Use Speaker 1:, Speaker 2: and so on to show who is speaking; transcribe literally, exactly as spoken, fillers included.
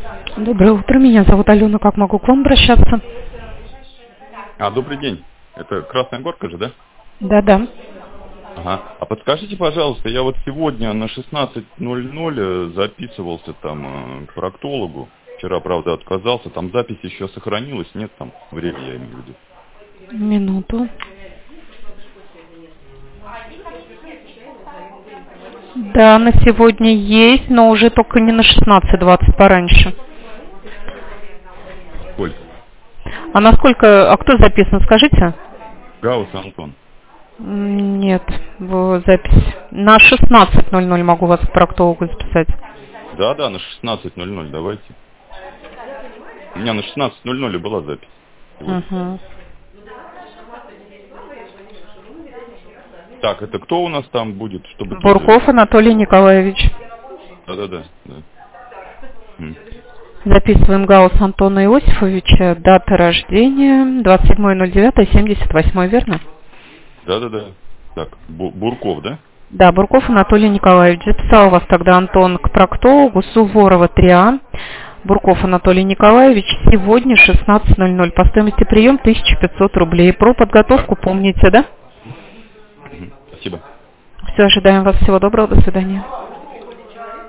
Speaker 1: Доброе утро, меня зовут Алена, как могу к вам обращаться?
Speaker 2: А, добрый день. Это Красная Горка же, да?
Speaker 1: Да-да.
Speaker 2: Ага. А подскажите, пожалуйста, я вот сегодня на шестнадцать ноль ноль записывался там э, к проктологу. Вчера, правда, отказался. Там запись еще сохранилась, нет там время, я имею в виду.
Speaker 1: Минуту. Да, на сегодня есть, но уже только не на шестнадцать двадцать, пораньше.
Speaker 2: Сколько?
Speaker 1: А насколько, а кто записан, скажите?
Speaker 2: Гаус Антон.
Speaker 1: Нет, в запись. На шестнадцать ноль ноль могу вас к проктологу записать.
Speaker 2: Да, да, на шестнадцать ноль ноль давайте. У меня на шестнадцать ноль ноль была запись.
Speaker 1: Угу.
Speaker 2: Так, это кто у нас там будет? Чтобы
Speaker 1: Бурков Анатолий Николаевич.
Speaker 2: Да-да-да. Да. М.
Speaker 1: Записываем Гаус Антона Иосифовича. Дата рождения двадцать седьмое ноль девятое семьдесят восьмое, верно?
Speaker 2: Да-да-да. Так, Бу- Бурков, да?
Speaker 1: Да, Бурков Анатолий Николаевич. Записал вас тогда Антон к проктологу, Суворова три А. Бурков Анатолий Николаевич. Сегодня шестнадцать ноль ноль. По стоимости прием тысяча пятьсот рублей. Про подготовку помните, да?
Speaker 2: Угу. Спасибо.
Speaker 1: Все, ожидаем вас. Всего доброго. До свидания.